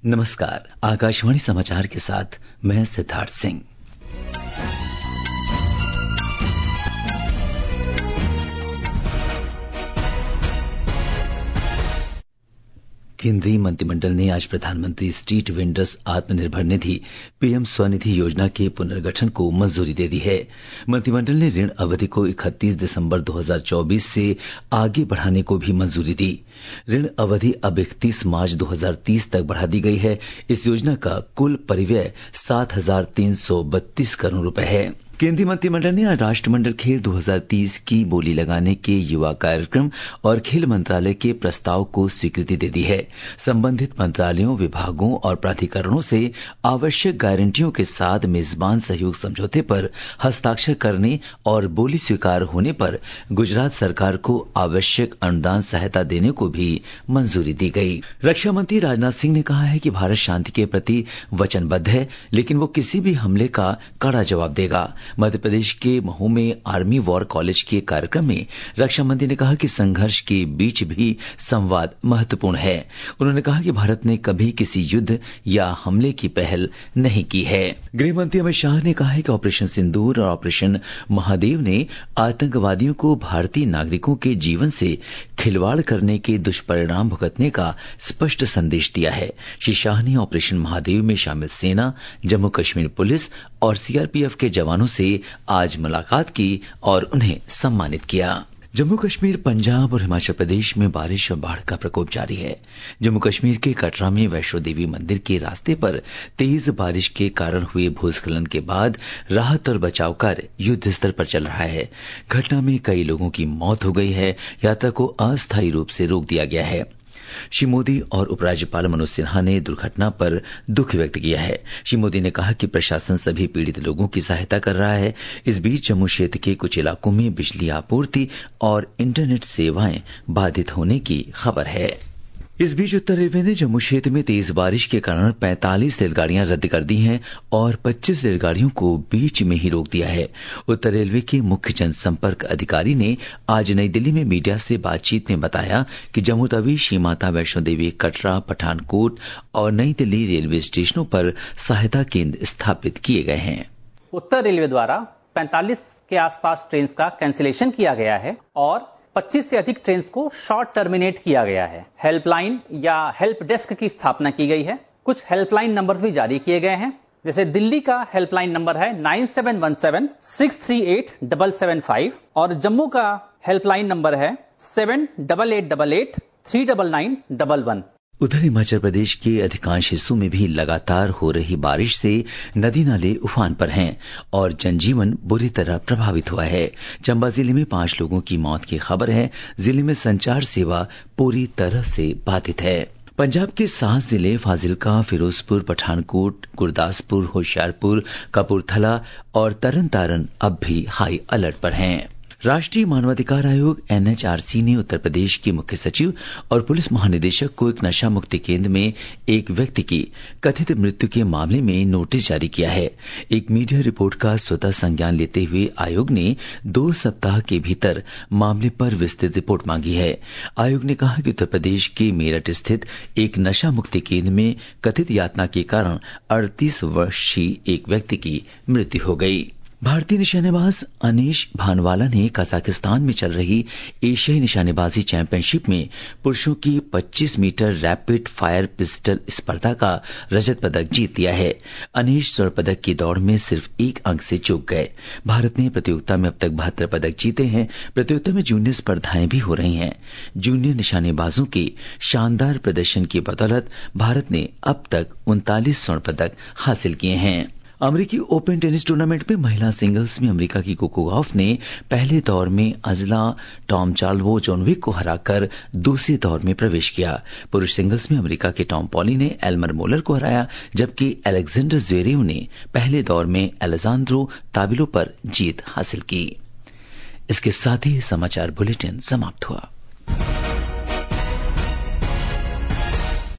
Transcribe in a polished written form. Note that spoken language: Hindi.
नमस्कार, आकाशवाणी समाचार के साथ मैं सिद्धार्थ सिंह। केंद्रीय मंत्रिमंडल ने आज प्रधानमंत्री street vendors Atmanirbhar Nidhi PM Svanidhi योजना के पुनर्गठन को मंजूरी दे दी है। मंत्रिमंडल ने ऋण अवधि को 31 दिसंबर 2024 से आगे बढ़ाने को भी मंजूरी दी। ऋण अवधि अब 31 मार्च 2030 तक बढ़ा दी गई है। इस योजना का कुल परिव्यय 7,332 करोड़ रुपए है। केंद्रीय मंत्रिमंडल ने आज राष्ट्रमंडल खेल 2030 की बोली लगाने के युवा कार्यक्रम और खेल मंत्रालय के प्रस्ताव को स्वीकृति दे दी है। संबंधित मंत्रालयों, विभागों और प्राधिकरणों से आवश्यक गारंटियों के साथ मेजबान सहयोग समझौते पर हस्ताक्षर करने और बोली स्वीकार होने पर गुजरात सरकार को आवश्यक अनुदान सहायता देने को भी मंजूरी दी गई। रक्षा मंत्री राजनाथ सिंह ने कहा है कि भारत शांति के प्रति वचनबद्ध है, लेकिन वो किसी भी हमले का कड़ा जवाब देगा। मध्य प्रदेश के महू में आर्मी वॉर कॉलेज के कार्यक्रम में रक्षा मंत्री ने कहा कि संघर्ष के बीच भी संवाद महत्वपूर्ण है। उन्होंने कहा कि भारत ने कभी किसी युद्ध या हमले की पहल नहीं की है। गृह मंत्री अमित शाह ने कहा है कि ऑपरेशन सिंदूर और ऑपरेशन महादेव ने आतंकवादियों को भारतीय नागरिकों के जीवन से खिलवाड़ करने के दुष्परिणाम भुगतने का स्पष्ट संदेश दिया है। श्री शाह ने ऑपरेशन महादेव में शामिल सेना, जम्मू कश्मीर पुलिस और सीआरपीएफ के जवानों से आज मुलाकात की और उन्हें सम्मानित किया। जम्मू कश्मीर, पंजाब और हिमाचल प्रदेश में बारिश और बाढ़ का प्रकोप जारी है। जम्मू कश्मीर के कटरा में वैष्णो देवी मंदिर के रास्ते पर तेज बारिश के कारण हुए भूस्खलन के बाद राहत और बचाव कार्य युद्ध स्तर पर चल रहा है। घटना में कई लोगों की मौत हो गई है। यात्रा को अस्थायी रूप से रोक दिया गया है। श्री मोदी और उपराज्यपाल मनोज सिन्हा ने दुर्घटना पर दुख व्यक्त किया है। श्री मोदी ने कहा कि प्रशासन सभी पीड़ित लोगों की सहायता कर रहा है। इस बीच जम्मू क्षेत्र के कुछ इलाकों में बिजली आपूर्ति और इंटरनेट सेवाएं बाधित होने की खबर है। इस बीच उत्तर रेलवे ने जम्मू क्षेत्र में तेज बारिश के कारण 45 रेलगाड़ियां रद्द कर दी हैं और 25 रेलगाड़ियों को बीच में ही रोक दिया है। उत्तर रेलवे के मुख्य जनसंपर्क अधिकारी ने आज नई दिल्ली में मीडिया से बातचीत में बताया कि जम्मू तवी, श्री माता वैष्णो देवी, कटरा, पठानकोट और नई दिल्ली रेलवे स्टेशनों पर सहायता केंद्र स्थापित किए गए हैं। उत्तर रेलवे द्वारा 45 के आसपास ट्रेन का कैंसिलेशन किया गया है और 25 से अधिक ट्रेन को शॉर्ट टर्मिनेट किया गया है। हेल्पलाइन या हेल्प डेस्क की स्थापना की गई है। कुछ हेल्पलाइन नंबर भी जारी किए गए हैं। जैसे दिल्ली का हेल्पलाइन नंबर है 9717638775 और जम्मू का हेल्पलाइन नंबर है 7888399911। उधर हिमाचल प्रदेश के अधिकांश हिस्सों में भी लगातार हो रही बारिश से नदी नाले उफान पर हैं और जनजीवन बुरी तरह प्रभावित हुआ है। चंबा जिले में 5 लोगों की मौत की खबर है। जिले में संचार सेवा पूरी तरह से बाधित है। पंजाब के 7 जिले फाजिलका, फिरोजपुर, पठानकोट, गुरदासपुर, होशियारपुर, कपूरथला और तरन अब भी हाई अलर्ट पर हैं। राष्ट्रीय मानवाधिकार आयोग एनएचआरसी ने उत्तर प्रदेश के मुख्य सचिव और पुलिस महानिदेशक को एक नशा मुक्ति केंद्र में एक व्यक्ति की कथित मृत्यु के मामले में नोटिस जारी किया है। एक मीडिया रिपोर्ट का स्वतः संज्ञान लेते हुए आयोग ने 2 सप्ताह के भीतर मामले पर विस्तृत रिपोर्ट मांगी है। आयोग ने कहा कि उत्तर प्रदेश के मेरठ स्थित एक नशा मुक्ति केंद्र में कथित यातना के कारण 38 वर्षीय एक व्यक्ति की मृत्यु हो गई। भारतीय निशानेबाज अनीश भानवाला ने कजाकिस्तान में चल रही एशियाई निशानेबाजी चैंपियनशिप में पुरुषों की 25 मीटर रैपिड फायर पिस्टल स्पर्धा का रजत पदक जीत लिया है। अनीश स्वर्ण पदक की दौड़ में सिर्फ 1 अंक से चूक गए। भारत ने प्रतियोगिता में अब तक 72 पदक जीते हैं। प्रतियोगिता में जूनियर स्पर्धाएं भी हो रही हैं। जूनियर निशानेबाजों के शानदार प्रदर्शन की बदौलत भारत ने अब तक 39 स्वर्ण पदक हासिल किए हैं। अमेरिकी ओपन टेनिस टूर्नामेंट में महिला सिंगल्स में अमेरिका की कोको गॉफ ने पहले दौर में अजला टॉमचाल्वो-जोनविक को हराकर दूसरे दौर में प्रवेश किया। पुरुष सिंगल्स में अमेरिका के टॉम पॉली ने एल्मर मोलर को हराया, जबकि अलेक्जेंडर ज़्वेरेव ने पहले दौर में अलेजांद्रो ताबिलो पर जीत हासिल की। इसके साथ ही समाचार बुलेटिन समाप्त हुआ।